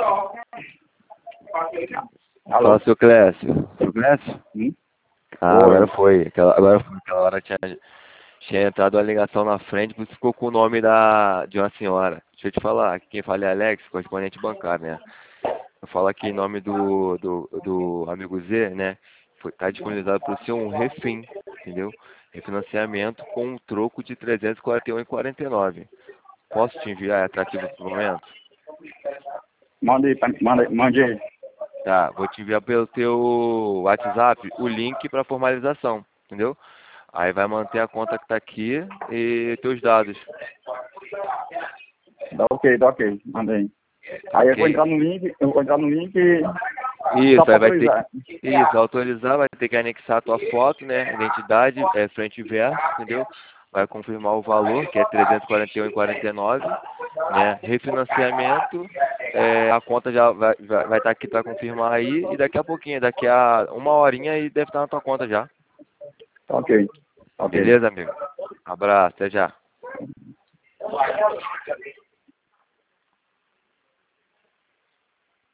Fala, seu Clécio. Seu Clécio? Ah, Oi. agora foi. Aquela hora tinha entrado a ligação na frente, por isso ficou com o nome de uma senhora. Deixa eu te falar, quem fala é Alex, correspondente bancário, né? Eu falo aqui em nome do amigo Z, né? Tá disponibilizado para o senhor um refim, entendeu? Refinanciamento com um troco de 341,49. Posso te enviar? É atrativo pro momento? Mande aí. Tá, vou te enviar pelo teu WhatsApp o link para formalização, entendeu? Aí vai manter a conta que tá aqui e teus dados. Dá ok, manda aí. Tá Aí ok? eu vou entrar no link e só Isso, para aí vai ter autorizar. autorizar, vai ter que anexar a tua foto, né? Identidade, frente e verso, entendeu? Vai confirmar o valor, que é 341,49, né? Refinanciamento, a conta já vai estar aqui para confirmar aí, e daqui a pouquinho, daqui a uma horinha, aí deve estar na tua conta já. Ok. Beleza, amigo? Abraço, até já.